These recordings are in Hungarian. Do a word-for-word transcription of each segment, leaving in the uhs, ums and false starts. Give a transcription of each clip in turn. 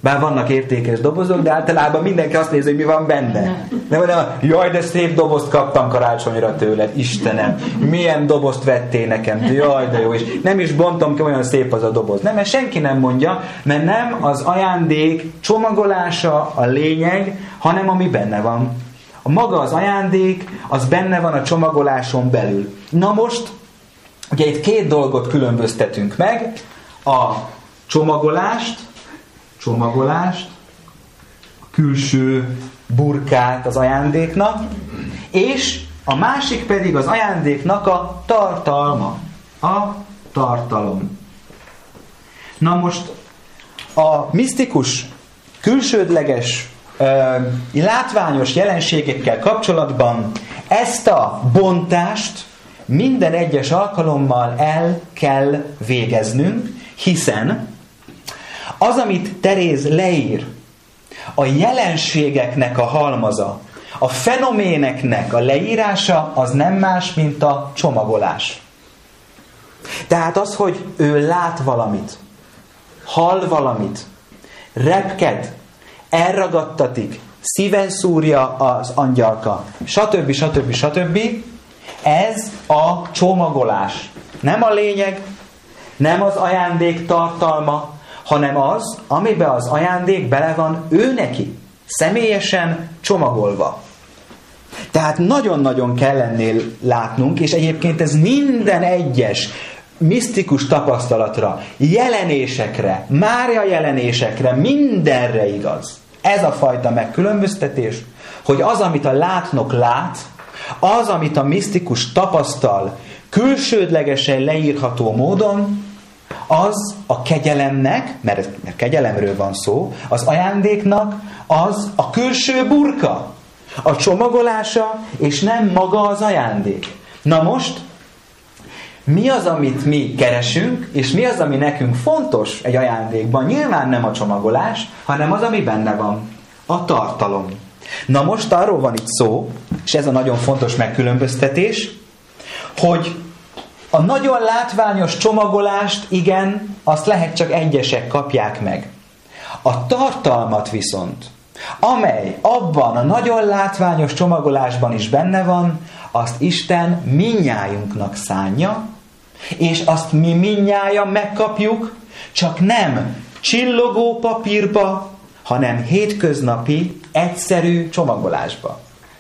Bár vannak értékes dobozok, de általában mindenki azt nézi, hogy mi van benne. Nem, nem, jaj, de szép dobozt kaptam karácsonyra tőled, Istenem, milyen dobozt vettél nekem, de jaj, de jó, és nem is bontom ki, olyan szép az a doboz. Nem, mert senki nem mondja, mert nem az ajándék csomagolása a lényeg, hanem ami benne van. A maga az ajándék, az benne van a csomagoláson belül. Na most, ugye itt két dolgot különböztetünk meg, a csomagolást, csomagolást, a külső burkát az ajándéknak, és a másik pedig az ajándéknak a tartalma, a tartalom. Na most a misztikus, külsődleges, látványos jelenségekkel kapcsolatban ezt a bontást minden egyes alkalommal el kell végeznünk, hiszen az, amit Teréz leír, a jelenségeknek a halmaza, a fenoméneknek a leírása, az nem más, mint a csomagolás. Tehát az, hogy ő lát valamit, hall valamit, repked, elragadtatik, szíven szúrja az angyalka, stb. stb. stb. Ez a csomagolás. Nem a lényeg, nem az ajándék tartalma, hanem az, amiben az ajándék bele van ő neki, személyesen csomagolva. Tehát nagyon-nagyon kell ennél látnunk, és egyébként ez minden egyes misztikus tapasztalatra, jelenésekre, Mária jelenésekre, mindenre igaz. Ez a fajta megkülönböztetés, hogy az, amit a látnok lát, az, amit a misztikus tapasztal, külsődlegesen leírható módon, az a kegyelemnek, mert, mert kegyelemről van szó, az ajándéknak az a külső burka, a csomagolása, és nem maga az ajándék. Na most, mi az, amit mi keresünk, és mi az, ami nekünk fontos egy ajándékban? Nyilván nem a csomagolás, hanem az, ami benne van. A tartalom. Na most arról van itt szó, és ez a nagyon fontos megkülönböztetés, hogy a nagyon látványos csomagolást, igen, azt lehet csak egyesek kapják meg. A tartalmat viszont, amely abban a nagyon látványos csomagolásban is benne van, azt Isten mindnyájunknak szánja, és azt mi mindnyájan megkapjuk, csak nem csillogó papírba, hanem hétköznapi, egyszerű csomagolásba.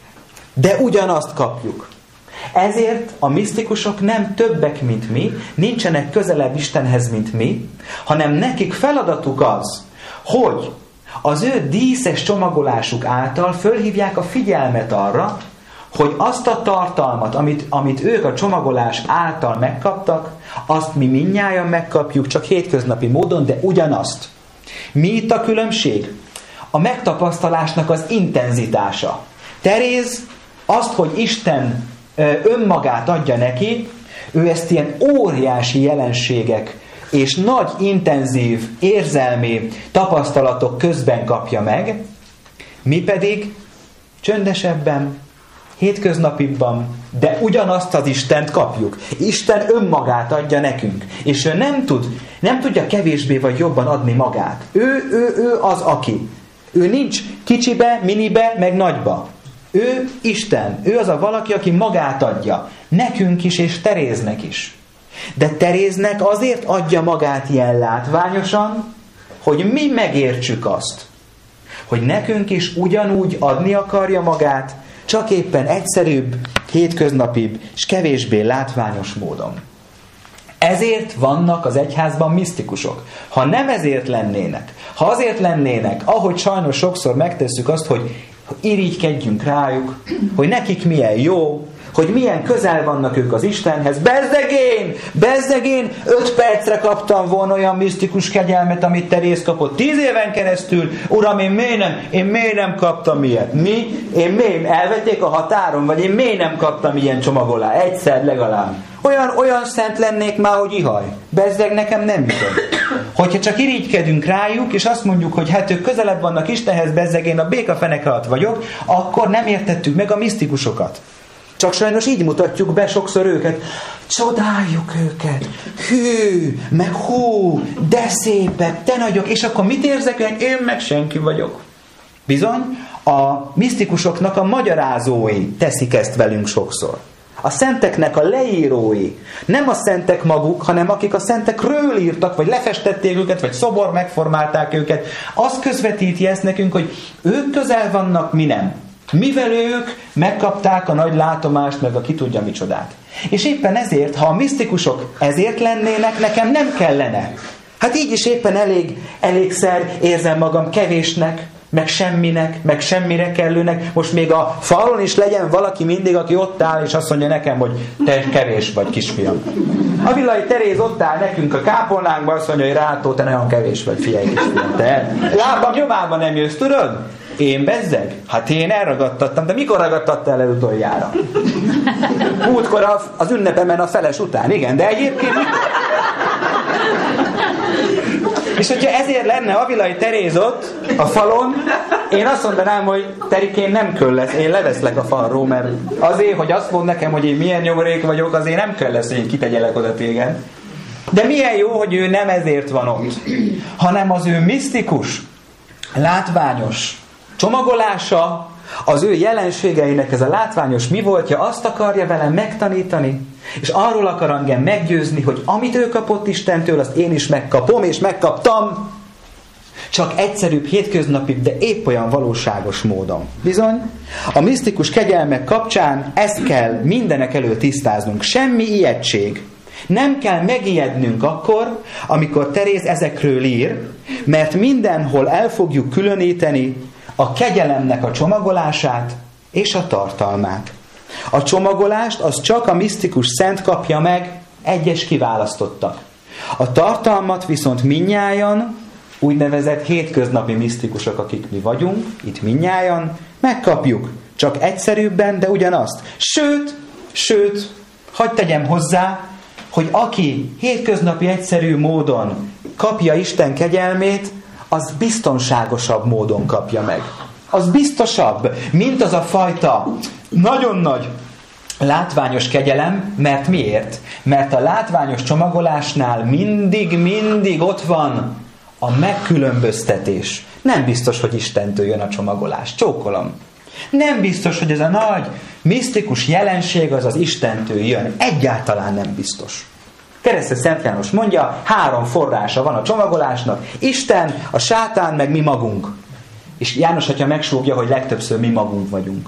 De ugyanazt kapjuk. Ezért a misztikusok nem többek, mint mi, nincsenek közelebb Istenhez, mint mi, hanem nekik feladatuk az, hogy az ő díszes csomagolásuk által fölhívják a figyelmet arra, hogy azt a tartalmat, amit, amit ők a csomagolás által megkaptak, azt mi mindnyájan megkapjuk, csak hétköznapi módon, de ugyanazt. Mi itt a különbség? A megtapasztalásnak az intenzitása. Teréz azt, hogy Isten önmagát adja neki, ő ezt ilyen óriási jelenségek és nagy, intenzív, érzelmi tapasztalatok közben kapja meg, mi pedig csöndesebben, hétköznapibban, de ugyanazt az Istent kapjuk. Isten önmagát adja nekünk, és ő nem tud, nem tudja kevésbé vagy jobban adni magát. Ő, ő, ő az, aki. Ő nincs kicsibe, minibe, meg nagyba. Ő Isten, ő az a valaki, aki magát adja. Nekünk is, és Teréznek is. De Teréznek azért adja magát ilyen látványosan, hogy mi megértsük azt, hogy nekünk is ugyanúgy adni akarja magát, csak éppen egyszerűbb, hétköznapibb, és kevésbé látványos módon. Ezért vannak az egyházban misztikusok. Ha nem ezért lennének, ha azért lennének, ahogy sajnos sokszor megtesszük azt, hogy irigykedjünk rájuk, hogy nekik milyen jó, hogy milyen közel vannak ők az Istenhez. Bezzegén! Bezzegén! Öt percre kaptam volna olyan misztikus kegyelmet, amit Teréz kapott tíz éven keresztül. Uram, én miért nem, én miért nem kaptam ilyet? Mi? Én miért? Elvették a határon? Vagy én miért nem kaptam ilyen csomagolást? Egyszer legalább. Olyan, olyan szent lennék már, hogy ihaj. Bezzeg, nekem nem jutott. Hogyha csak irigykedünk rájuk, és azt mondjuk, hogy hát ők közelebb vannak Istenhez, bezzeg, én a békafenek alatt vagyok, akkor nem értettük meg a misztikusokat. Csak sajnos így mutatjuk be sokszor őket. Csodáljuk őket. Hű, meg hú, de szépek, de nagyok. És akkor mit érzek? Én meg senki vagyok. Bizony, a misztikusoknak a magyarázói teszik ezt velünk sokszor. A szenteknek a leírói. Nem a szentek maguk, hanem akik a szentekről írtak, vagy lefestették őket, vagy szobor megformálták őket. Az közvetíti ezt nekünk, hogy ők közel vannak, mi nem. Mivel ők megkapták a nagy látomást, meg a ki tudja micsodát. És éppen ezért, ha a misztikusok ezért lennének, nekem nem kellene. Hát így is éppen elég, elégszer érzem magam kevésnek, meg semminek, meg semmire kellőnek. Most még a falon is legyen valaki mindig, aki ott áll, és azt mondja nekem, hogy te kevés vagy, kisfiam. A Villai Teréz ott áll nekünk a kápolnánkban, azt mondja, hogy Rátó, te nagyon kevés vagy, figyelj, kisfiam. Te lábam nyomában nem jössz, tudod? Én bezzeg? Hát én elragadtattam, de mikor ragadtattál el utoljára? Múltkor az ünnepemen a feles után, igen, de egyébként... És hogyha ezért lenne Avilai Teréz ott a falon, én azt mondanám, hogy Terikén nem köll lesz, én leveszlek a falról, mert azért, hogy azt mond nekem, hogy én milyen nyomorék vagyok, azért nem kell lesz, hogy én kitegyelek oda téged. De milyen jó, hogy ő nem ezért van ott, hanem az ő misztikus, látványos csomagolása, az ő jelenségeinek ez a látványos mi voltja, azt akarja velem megtanítani, és arról akar engem meggyőzni, hogy amit ő kapott Istentől, azt én is megkapom, és megkaptam, csak egyszerűbb, hétköznapibb, de épp olyan valóságos módon. Bizony, a misztikus kegyelmek kapcsán ezt kell mindenek előtt tisztáznunk. Semmi ijegység. Nem kell megijednünk akkor, amikor Teréz ezekről ír, mert mindenhol el fogjuk különíteni a kegyelemnek a csomagolását és a tartalmát. A csomagolást az csak a misztikus szent kapja meg, egyes kiválasztottak. A tartalmat viszont mindnyájan, úgynevezett hétköznapi misztikusok, akik mi vagyunk, itt mindnyájan, megkapjuk. Csak egyszerűbben, de ugyanazt. Sőt, sőt, hadd tegyem hozzá, hogy aki hétköznapi egyszerű módon kapja Isten kegyelmét, az biztonságosabb módon kapja meg. Az biztosabb, mint az a fajta nagyon nagy látványos kegyelem, mert miért? Mert a látványos csomagolásnál mindig, mindig ott van a megkülönböztetés. Nem biztos, hogy Istentől jön a csomagolás. Csókolom. Nem biztos, hogy ez a nagy, misztikus jelenség az az Istentől jön. Egyáltalán nem biztos. Keresztes Szent János mondja, három forrása van a csomagolásnak. Isten, a sátán, meg mi magunk. És János atya megsúgja, hogy legtöbbször mi magunk vagyunk.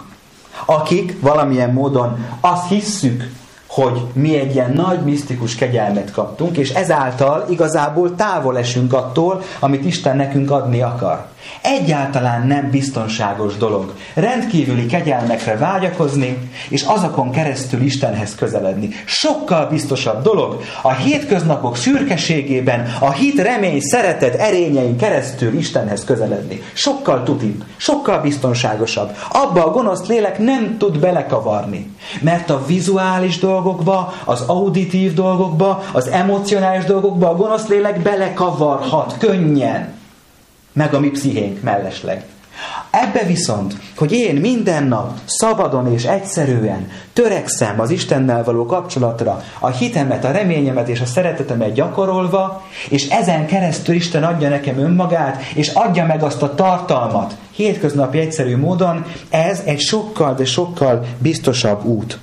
Akik valamilyen módon azt hisszük, hogy mi egy ilyen nagy misztikus kegyelmet kaptunk, és ezáltal igazából távol esünk attól, amit Isten nekünk adni akar. Egyáltalán nem biztonságos dolog rendkívüli kegyelmekre vágyakozni, és azokon keresztül Istenhez közeledni. Sokkal biztosabb dolog a hétköznapok szürkeségében, a hit, remény, szeretet erényein keresztül Istenhez közeledni. Sokkal tutibb, sokkal biztonságosabb. Abba a gonosz lélek nem tud belekavarni. Mert a vizuális dolgokba, az auditív dolgokba, az emocionális dolgokba a gonosz lélek belekavarhat könnyen. Meg a mi pszichénk mellesleg. Ebbe viszont, hogy én minden nap szabadon és egyszerűen törekszem az Istennel való kapcsolatra, a hitemet, a reményemet és a szeretetemet gyakorolva, és ezen keresztül Isten adja nekem önmagát, és adja meg azt a tartalmat hétköznapi egyszerű módon, ez egy sokkal, de sokkal biztosabb út.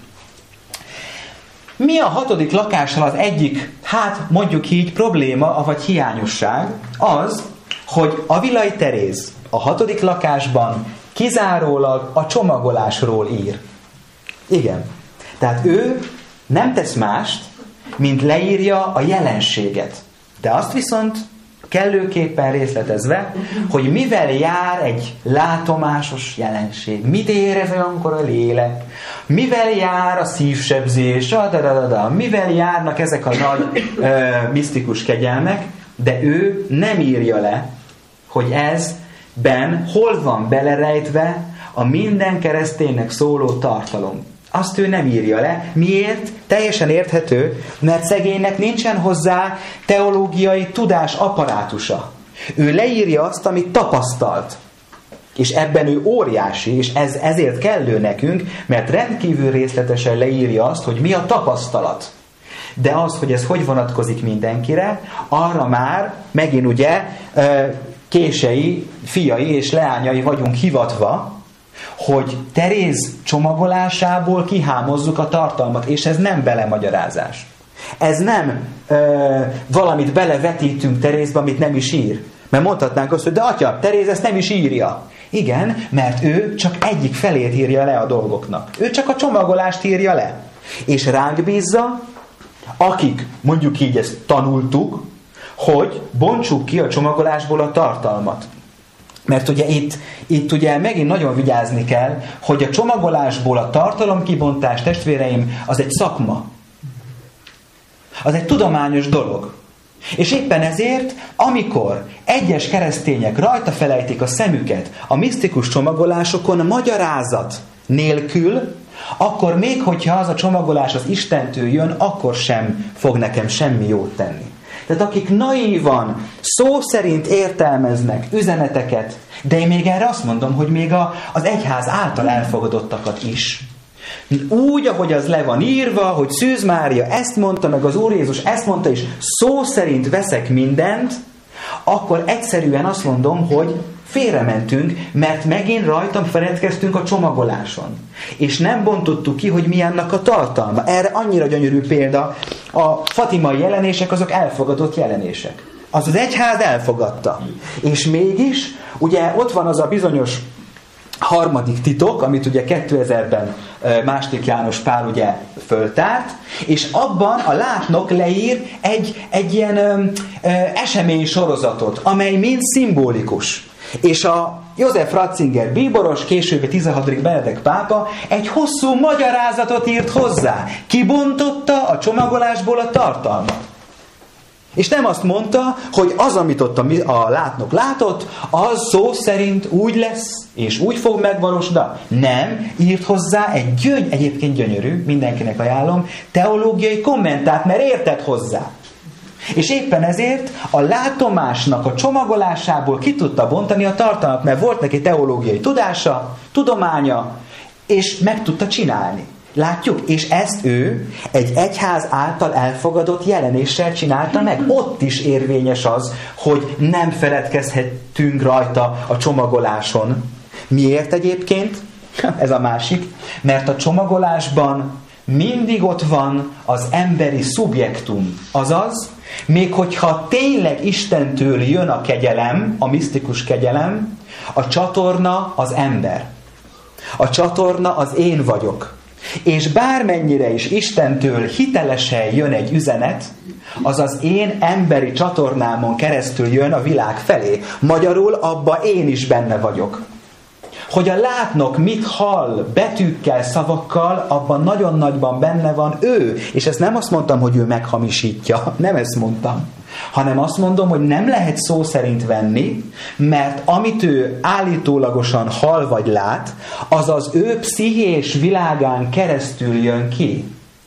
Mi a hatodik lakással az egyik, hát mondjuk így probléma, vagy hiányosság? Az, hogy Avilai Teréz a hatodik lakásban kizárólag a csomagolásról ír. Igen. Tehát ő nem tesz mást, mint leírja a jelenséget. De azt viszont kellőképpen részletezve, hogy mivel jár egy látomásos jelenség, mit érez olyankor a lélek, mivel jár a szívsebzés, adadadada, mivel járnak ezek a nagy ö, misztikus kegyelmek, de ő nem írja le, hogy ezben hol van belerejtve a minden kereszténynek szóló tartalom. Azt ő nem írja le. Miért? Teljesen érthető, mert szegénynek nincsen hozzá teológiai tudás apparátusa. Ő leírja azt, amit tapasztalt. És ebben ő óriási, és ez ezért kellő nekünk, mert rendkívül részletesen leírja azt, hogy mi a tapasztalat. De az, hogy ez hogy vonatkozik mindenkire, arra már megint ugye kései, fiai és leányai vagyunk hivatva, hogy Teréz csomagolásából kihámozzuk a tartalmat, és ez nem belemagyarázás. Ez nem ö, valamit belevetítünk Terézbe, amit nem is ír. Mert mondhatnánk azt, hogy de atya, Teréz ezt nem is írja. Igen, mert ő csak egyik felét írja le a dolgoknak. Ő csak a csomagolást írja le. És ránk bízza, akik mondjuk így ezt tanultuk, hogy bontsuk ki a csomagolásból a tartalmat. Mert ugye itt, itt ugye megint nagyon vigyázni kell, hogy a csomagolásból a tartalomkibontás, testvéreim, az egy szakma. Az egy tudományos dolog. És éppen ezért, amikor egyes keresztények rajta felejtik a szemüket a misztikus csomagolásokon magyarázat nélkül, akkor még hogyha az a csomagolás az Istentől jön, akkor sem fog nekem semmi jót tenni. Tehát akik naívan, szó szerint értelmeznek üzeneteket, de én még erre azt mondom, hogy még a, az egyház által elfogadottakat is. Úgy, ahogy az le van írva, hogy Szűz Mária ezt mondta, meg az Úr Jézus ezt mondta, és szó szerint veszek mindent, akkor egyszerűen azt mondom, hogy félrementünk, mert megint rajtam feledkeztünk a csomagoláson. És nem bontottuk ki, hogy mi annak a tartalma. Erre annyira gyönyörű példa, a fatimai jelenések azok elfogadott jelenések. Az az egyház elfogadta. És mégis, ugye ott van az a bizonyos harmadik titok, amit ugye kétezerben második János Pál ugye föltárt, és abban a látnok leír egy, egy ilyen ö, ö, esemény sorozatot, amely mind szimbolikus. És a József Ratzinger bíboros, később tizenhatodik Benedek pápa egy hosszú magyarázatot írt hozzá. Kibontotta a csomagolásból a tartalmat. És nem azt mondta, hogy az, amit ott a, a látnok látott, az szó szerint úgy lesz, és úgy fog megvalósulni. Nem, írt hozzá egy gyöny, egyébként gyönyörű, mindenkinek ajánlom, teológiai kommentát, mert értett hozzá. És éppen ezért a látomásnak a csomagolásából ki tudta bontani a tartalmat, mert volt neki teológiai tudása, tudománya, és meg tudta csinálni. Látjuk? És ezt ő egy egyház által elfogadott jelenéssel csinálta meg. Ott is érvényes az, hogy nem feledkezhetünk rajta a csomagoláson. Miért egyébként? Ez a másik. Mert a csomagolásban mindig ott van az emberi szubjektum. Azaz, még hogyha tényleg Istentől jön a kegyelem, a misztikus kegyelem, a csatorna az ember. A csatorna az én vagyok. És bármennyire is Istentől hitelesen jön egy üzenet, az az én emberi csatornámon keresztül jön a világ felé. Magyarul abba én is benne vagyok. Hogy a látnok mit hall betűkkel, szavakkal, abban nagyon nagyban benne van ő. És ezt nem azt mondtam, hogy ő meghamisítja. Nem ezt mondtam. Hanem azt mondom, hogy nem lehet szó szerint venni, mert amit ő állítólagosan hall vagy lát, az az ő pszichés világán keresztül jön ki.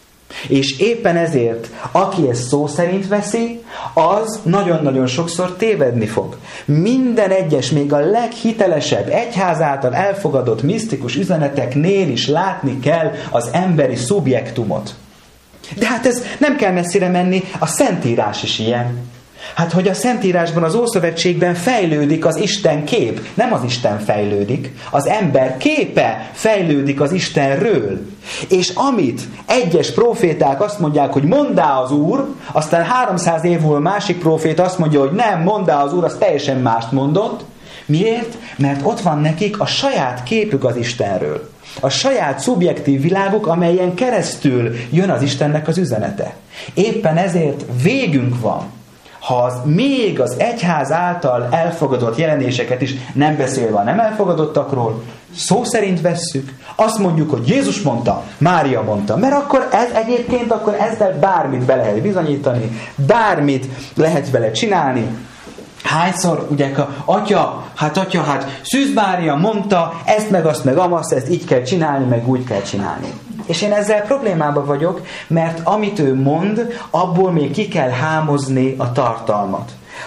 És éppen ezért, aki ezt szó szerint veszi, az nagyon-nagyon sokszor tévedni fog. Minden egyes, még a leghitelesebb, egyház által elfogadott misztikus üzeneteknél is látni kell az emberi szubjektumot. De hát ez nem kell messzire menni, a Szentírás is ilyen. Hát, hogy a Szentírásban, az Ószövetségben fejlődik az Isten kép. Nem az Isten fejlődik, az ember képe fejlődik az Istenről. És amit egyes próféták azt mondják, hogy monddá az Úr, aztán háromszáz év múlva másik próféta azt mondja, hogy nem, monddá az Úr, az teljesen mást mondott. Miért? Mert ott van nekik a saját képük az Istenről. A saját szubjektív világuk, amelyen keresztül jön az Istennek az üzenete. Éppen ezért végünk van, ha az még az egyház által elfogadott jelenéseket is, nem beszélve a nem elfogadottakról, szó szerint vesszük, azt mondjuk, hogy Jézus mondta, Mária mondta, mert akkor ez egyébként, akkor ezzel bármit be lehet bizonyítani, bármit lehet vele csinálni. Hányszor, ugye, atya, hát atya, hát Szűz Mária mondta, ezt meg azt meg amazt, ezt így kell csinálni, meg úgy kell csinálni. És én ezzel problémában vagyok, mert amit ő mond, abból még ki kell hámozni a tartalmat.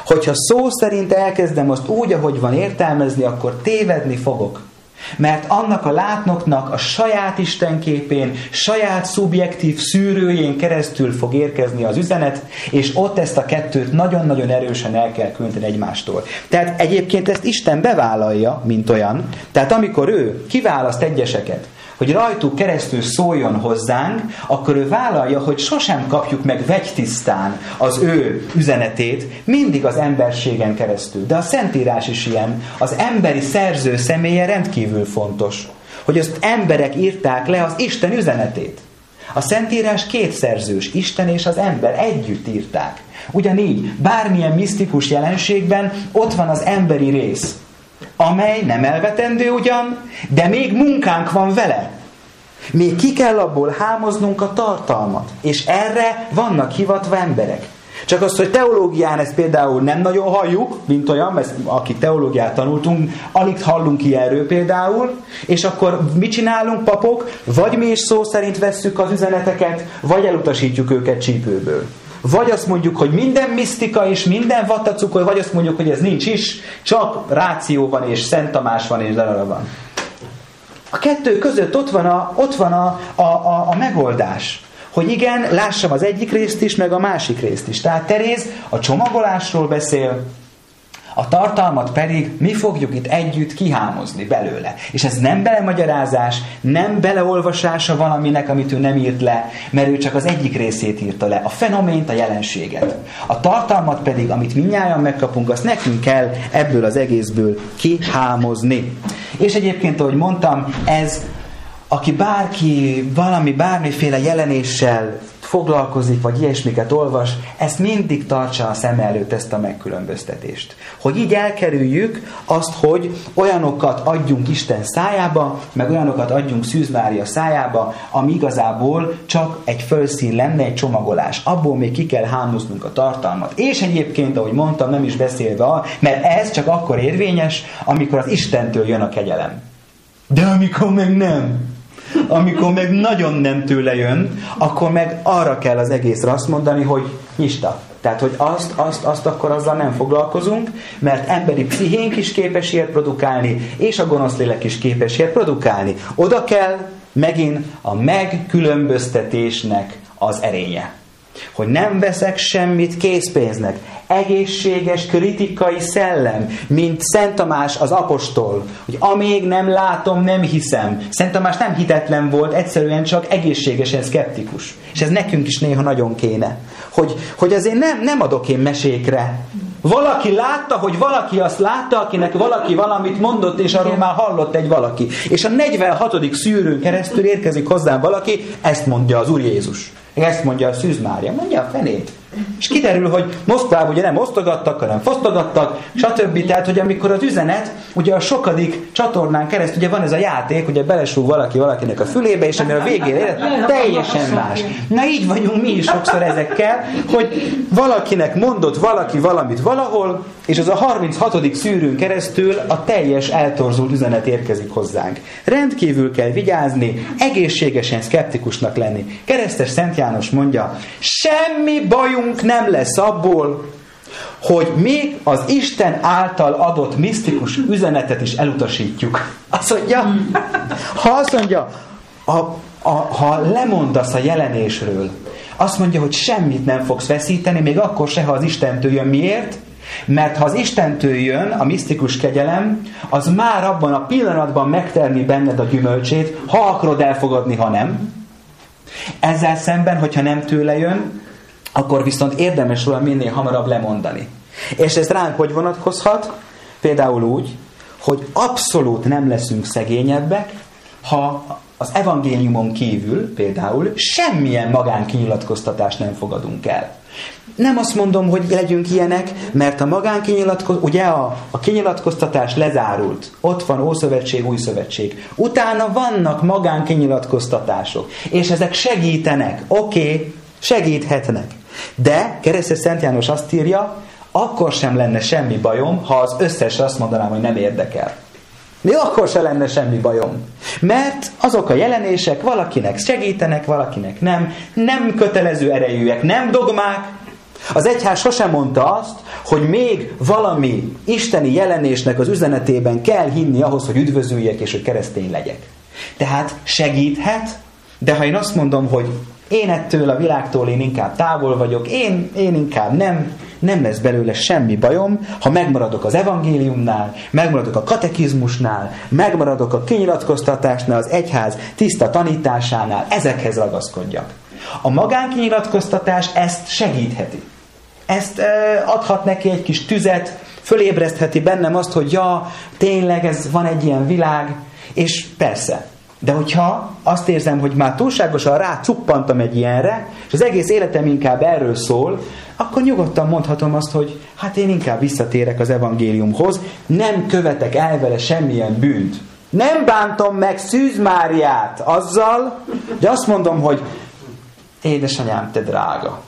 Hogyha szó szerint elkezdem azt úgy, ahogy van értelmezni, akkor tévedni fogok. Mert annak a látnoknak a saját istenképén, saját szubjektív szűrőjén keresztül fog érkezni az üzenet, és ott ezt a kettőt nagyon-nagyon erősen el kell különíteni egymástól. Tehát egyébként ezt Isten bevállalja, mint olyan. Tehát amikor ő kiválaszt egyeseket, hogy rajtuk keresztül szóljon hozzánk, akkor ő vállalja, hogy sosem kapjuk meg vegytisztán az ő üzenetét, mindig az emberségen keresztül. De a Szentírás is ilyen, az emberi szerző személye rendkívül fontos, hogy azt emberek írták le az Isten üzenetét. A Szentírás kétszerzős, Isten és az ember együtt írták. Ugyanígy, bármilyen misztikus jelenségben ott van az emberi rész, amely nem elvetendő ugyan, de még munkánk van vele. Még ki kell abból hámoznunk a tartalmat. És erre vannak hivatva emberek. Csak azt, hogy teológián ezt például nem nagyon halljuk, mint olyan, mert akik teológiát tanultunk, alig hallunk ilyenről például, és akkor mit csinálunk, papok? Vagy mi is szó szerint vesszük az üzeneteket, vagy elutasítjuk őket csípőből. Vagy azt mondjuk, hogy minden misztika és minden vattacukor, vagy azt mondjuk, hogy ez nincs is, csak ráció van, és Szent Tamás van, és darara van. A kettő között ott van a, ott van a, a, a, a megoldás. Hogy igen, lássam az egyik részt is, meg a másik részt is. Tehát Teréz a csomagolásról beszél, a tartalmat pedig mi fogjuk itt együtt kihámozni belőle. És ez nem belemagyarázás, nem beleolvasása valaminek, amit ő nem írt le, mert ő csak az egyik részét írta le, a fenomént, a jelenséget. A tartalmat pedig, amit mindnyájan megkapunk, azt nekünk kell ebből az egészből kihámozni. És egyébként, ahogy mondtam, ez, aki bárki valami, bármiféle jelenéssel foglalkozik, vagy ilyesmiket olvas, ezt mindig tartsa a szem előtt, ezt a megkülönböztetést. Hogy így elkerüljük azt, hogy olyanokat adjunk Isten szájába, meg olyanokat adjunk Szűz Mária szájába, ami igazából csak egy fölszín lenne, egy csomagolás. Abból még ki kell hámoznunk a tartalmat. És egyébként, ahogy mondtam, nem is beszélve, mert ez csak akkor érvényes, amikor az Istentől jön a kegyelem. De amikor meg nem, amikor meg nagyon nem tőle jön, akkor meg arra kell az egészre azt mondani, hogy nyista. Tehát, hogy azt, azt, azt akkor azzal nem foglalkozunk, mert emberi pszichénk is képes ilyet produkálni, és a gonosz lélek is képes ilyet produkálni. Oda kell megint a megkülönböztetésnek az erénye. Hogy nem veszek semmit készpénznek. Egészséges kritikai szellem, mint Szent Tamás az apostol, hogy amíg nem látom, nem hiszem. Szent Tamás nem hitetlen volt, egyszerűen csak egészségesen szkeptikus. És ez nekünk is néha nagyon kéne. Hogy, hogy azért nem, nem adok én mesékre. Valaki látta, hogy valaki azt látta, akinek valaki valamit mondott, és arról már hallott egy valaki. És a negyvenhatodik szűrőn keresztül érkezik hozzám valaki, ezt mondja az Úr Jézus. Ezt mondja a Szűz Mária, mondja a fenét. És kiderül, hogy Moszkvában ugye nem osztogattak, hanem fosztogattak, stb. Tehát, hogy amikor az üzenet, ugye a sokadik csatornán keresztül, ugye van ez a játék, ugye belesúg valaki valakinek a fülébe, és amire a végén élet, teljesen más. Na így vagyunk mi is sokszor ezekkel, hogy valakinek mondott valaki valamit valahol, és az a harminchatodik szűrőn keresztül a teljes eltorzult üzenet érkezik hozzánk. Rendkívül kell vigyázni, egészségesen szkeptikusnak lenni. Keresztes Szent János mondja, semmi bajunk nem lesz abból, hogy még az Isten által adott misztikus üzenetet is elutasítjuk. Azt mondja, ha azt mondja, a, a, ha lemondasz a jelenésről, azt mondja, hogy semmit nem fogsz veszíteni, még akkor se, ha az Istentől jön. Miért? Mert ha az Istentől jön a misztikus kegyelem, az már abban a pillanatban megtermi benned a gyümölcsét, ha akarod elfogadni, ha nem. Ezzel szemben, hogyha nem tőle jön, akkor viszont érdemes róla minél hamarabb lemondani. És ez ránk hogy vonatkozhat? Például úgy, hogy abszolút nem leszünk szegényebbek, ha az evangéliumon kívül például semmilyen magánkinyilatkoztatást nem fogadunk el. Nem azt mondom, hogy legyünk ilyenek, mert a magánkinyilatkoztatás, ugye a, a kinyilatkoztatás lezárult. Ott van Ószövetség, Új Szövetség. Utána vannak magánkinyilatkoztatások, és ezek segítenek. Oké, okay, segíthetnek. De Keresztes Szent János azt írja, akkor sem lenne semmi bajom, ha az összes azt mondanám, hogy nem érdekel. Még akkor sem lenne semmi bajom. Mert azok a jelenések valakinek segítenek, valakinek nem, nem kötelező erejűek, nem dogmák. Az egyház sosem mondta azt, hogy még valami isteni jelenésnek az üzenetében kell hinni ahhoz, hogy üdvözüljek és hogy keresztény legyek. Tehát segíthet, de ha én azt mondom, hogy én ettől a világtól én inkább távol vagyok, én, én inkább nem, nem lesz belőle semmi bajom, ha megmaradok az evangéliumnál, megmaradok a katekizmusnál, megmaradok a kinyilatkoztatásnál, az egyház tiszta tanításánál, ezekhez ragaszkodjak. A magánkinyilatkoztatás ezt segítheti. Ezt e, adhat neki egy kis tüzet, fölébresztheti bennem azt, hogy ja, tényleg ez van egy ilyen világ, és persze. De hogyha azt érzem, hogy már túlságosan rácuppantam egy ilyenre, és az egész életem inkább erről szól, akkor nyugodtan mondhatom azt, hogy hát én inkább visszatérek az evangéliumhoz, nem követek el vele semmilyen bűnt. Nem bántom meg Szűz Máriát azzal, de azt mondom, hogy édesanyám, te drága.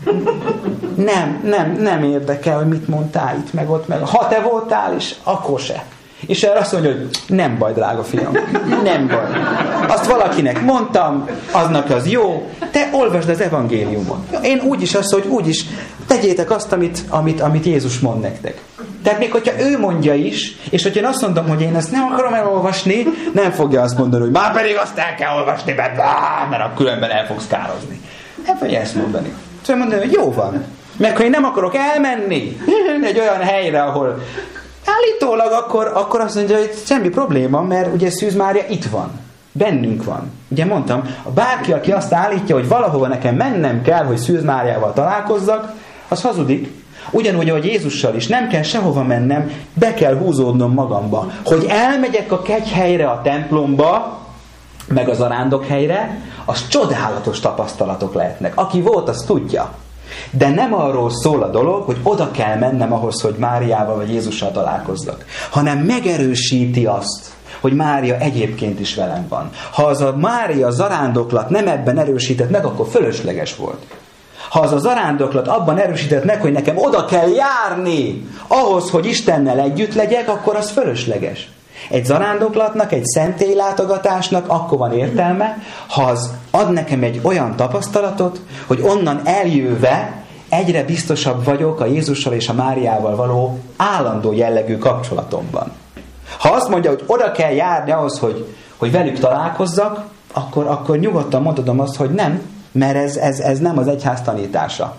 Nem, nem, nem érdekel, hogy mit mondtál itt, meg ott, meg. Ha te voltál is, akkor se. És erre azt mondja, hogy nem baj, drága fiam, nem baj. Azt valakinek mondtam, aznak az jó, te olvasd az evangéliumot. Én úgyis azt, hogy úgyis tegyétek azt, amit, amit, amit Jézus mond nektek. Tehát még hogyha ő mondja is, és hogyha én azt mondom, hogy én ezt nem akarom elolvasni, nem fogja azt mondani, hogy már pedig azt el kell olvasni, mert, áh, mert a különben el fogsz kározni. Nem fogja ezt mondani. Szóval mondani, hogy jó van. Meg ha én nem akarok elmenni egy olyan helyre, ahol állítólag akkor, akkor azt mondja, hogy semmi probléma, mert ugye Szűz Mária itt van. Bennünk van. Ugye mondtam, bárki, aki azt állítja, hogy valahova nekem mennem kell, hogy Szűz Máriával találkozzak, az hazudik. Ugyanúgy, ahogy Jézussal is, nem kell sehova mennem, be kell húzódnom magamba. Hogy elmegyek a kegyhelyre, a templomba, meg az arándokhelyre, az csodálatos tapasztalatok lehetnek. Aki volt, az tudja. De nem arról szól a dolog, hogy oda kell mennem ahhoz, hogy Máriával vagy Jézussal találkozzak, hanem megerősíti azt, hogy Mária egyébként is velem van. Ha az a Mária zarándoklat nem ebben erősített meg, akkor fölösleges volt. Ha az a zarándoklat abban erősített meg, hogy nekem oda kell járni ahhoz, hogy Istennel együtt legyek, akkor az fölösleges. Egy zarándoklatnak, egy szentélylátogatásnak akkor van értelme, ha az ad nekem egy olyan tapasztalatot, hogy onnan eljöve egyre biztosabb vagyok a Jézussal és a Máriával való állandó jellegű kapcsolatomban. Ha azt mondja, hogy oda kell járni ahhoz, hogy, hogy velük találkozzak, akkor, akkor nyugodtan mondhatom azt, hogy nem, mert ez, ez, ez nem az egyház tanítása.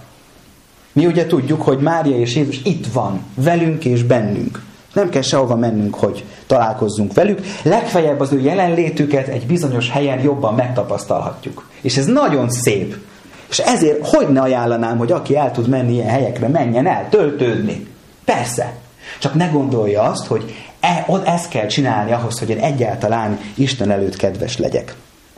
Mi ugye tudjuk, hogy Mária és Jézus itt van, velünk és bennünk. Nem kell sehova mennünk, hogy találkozzunk velük. Legfeljebb az ő jelenlétüket egy bizonyos helyen jobban megtapasztalhatjuk. És ez nagyon szép. És ezért hogy ne ajánlanám, hogy aki el tud menni ilyen helyekre, menjen el, töltődni. Persze. Csak ne gondolja azt, hogy e, ezt kell csinálni ahhoz, hogy én egyáltalán Isten előtt kedves legyek.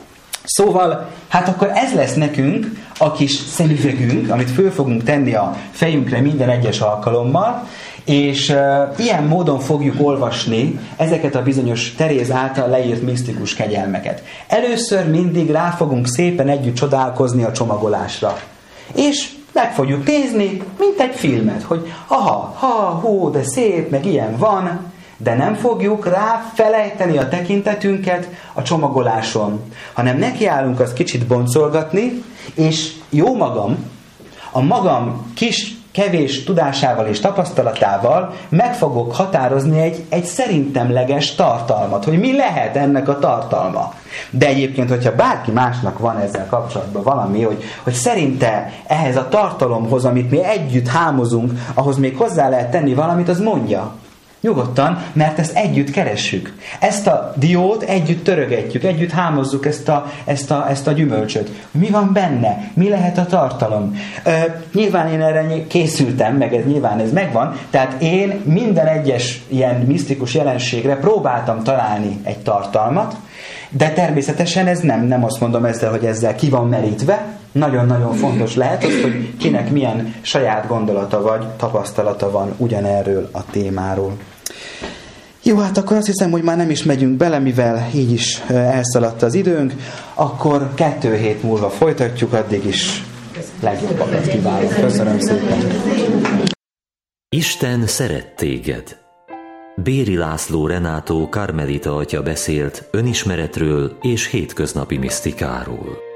Szóval, hát akkor ez lesz nekünk a kis szemüvegünk, amit föl fogunk tenni a fejünkre minden egyes alkalommal, és uh, ilyen módon fogjuk olvasni ezeket a bizonyos Teréz által leírt misztikus kegyelmeket. Először mindig rá fogunk szépen együtt csodálkozni a csomagolásra. És meg fogjuk nézni, mint egy filmet, hogy aha, ha, hú, de szép, meg ilyen van, de nem fogjuk ráfelejteni a tekintetünket a csomagoláson, hanem nekiállunk azt kicsit boncolgatni, és jó magam, a magam kis, kevés tudásával és tapasztalatával meg fogok határozni egy, egy szerintemleges tartalmat, hogy mi lehet ennek a tartalma. De egyébként, hogyha bárki másnak van ezzel kapcsolatban valami, hogy, hogy szerinte ehhez a tartalomhoz, amit mi együtt hámozunk, ahhoz még hozzá lehet tenni valamit, az mondja. Nyugodtan, mert ezt együtt keressük. Ezt a diót együtt törögetjük, együtt hámozzuk ezt a, ezt a, ezt a gyümölcsöt. Mi van benne? Mi lehet a tartalom? Ö, nyilván én erre készültem, meg ez, nyilván ez megvan, tehát én minden egyes ilyen misztikus jelenségre próbáltam találni egy tartalmat, de természetesen ez nem, nem azt mondom ezzel, hogy ezzel ki van merítve. Nagyon-nagyon fontos lehet az, hogy kinek milyen saját gondolata vagy tapasztalata van ugyanerről a témáról. Jó, hát akkor azt hiszem, hogy már nem is megyünk bele, mivel így is elszaladt az időnk, akkor kettő hét múlva folytatjuk, addig is legjobbakat kívánok. Köszönöm szépen. Isten szeret téged. Béri László Renátó karmelita atya beszélt önismeretről és hétköznapi misztikáról.